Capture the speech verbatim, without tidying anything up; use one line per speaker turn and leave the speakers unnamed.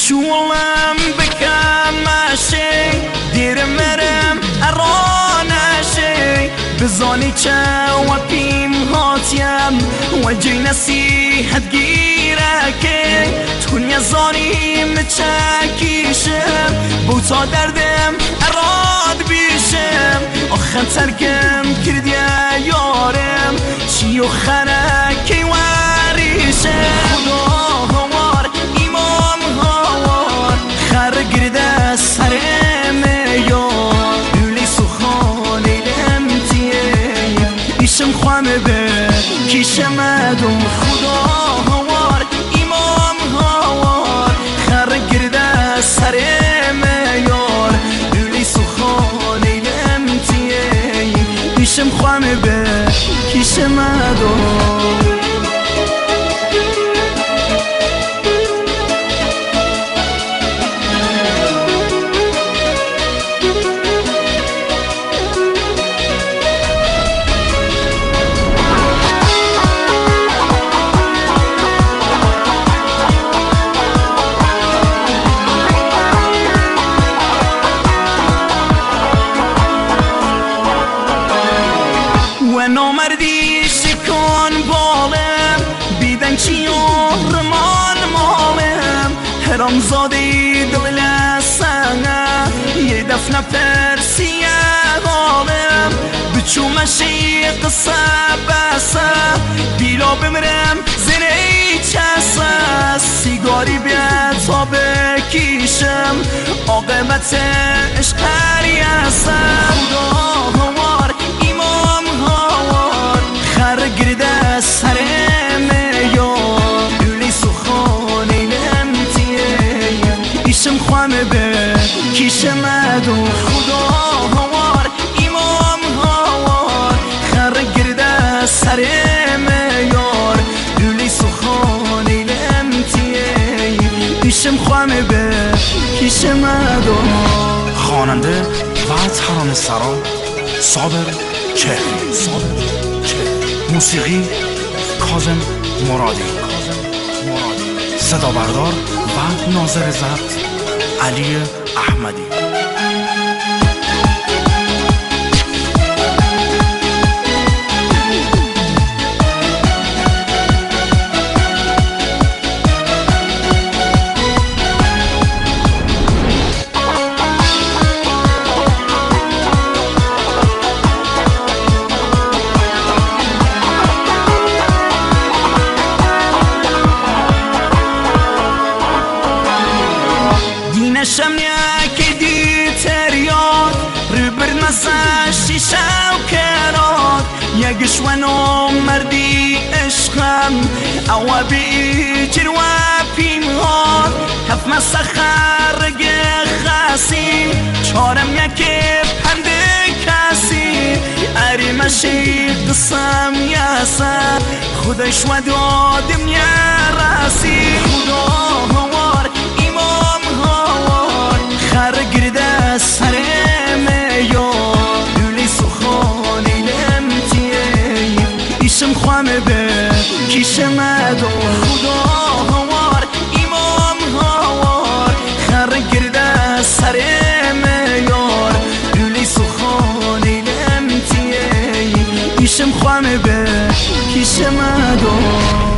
چولم بکم مشه دیر مرم ارانشه بزانی چه و پیم هاتیم و جی نصیحت گیره که تونی زانیم چکیشم بوتا دردم اراد بیشم آخر ترکم کردی یارم چی و خرکی وریشم خدا هوار ایمام هوار خر گرده سرم یار دولی سخانی لمتیم ایشم خوام به کیشم ادم خدا هوار ایمام هوار خر گرده سرم یار دولی سخانی لمتیم ایشم خوام به کیشم ادم نامردی شکن بالم بیدن چی رمان مالم هرام زادی دل لسنه یه دفنه پرسیه غالم بچو مشی قصه بسه بیلا بمرم زنی چسه سیگاری بیاد تا بکیشم عاقبت عشق هریسم خدا هوار ایمام هوار خر گرده سرم یار دولی سخانی لمتیم ایشم خوام به کیشم ادو خدا هوار ایمام هوار خر گرده سرم یار دولی سخانی لمتیم ایشم خوام به کیشم ادو.
خواننده و ترانه سرا صابر چهری صابر چهری موسیقی کاظم مرادی صدا بردار و ناظر ضبط علی احمدی.
نشم یکی دی تریاد رو برد مسا شیشه و کراد یکش و نامردی عشقم او بی جرو پیمهاد هف مسا خرگ خاسی چارم یکی پنده کسی اری مشی قسم یاسا خودش و دادم یا راسی خدا هوار ایمام هوار خر گرده سرم یار دولی سخانی لمتیم ایشم خوام به کیشم ادو خدا هوار ایمام هوار خر گرده سرم یار دولی سخانی لمتیم ایشم خوام به کیشم ادو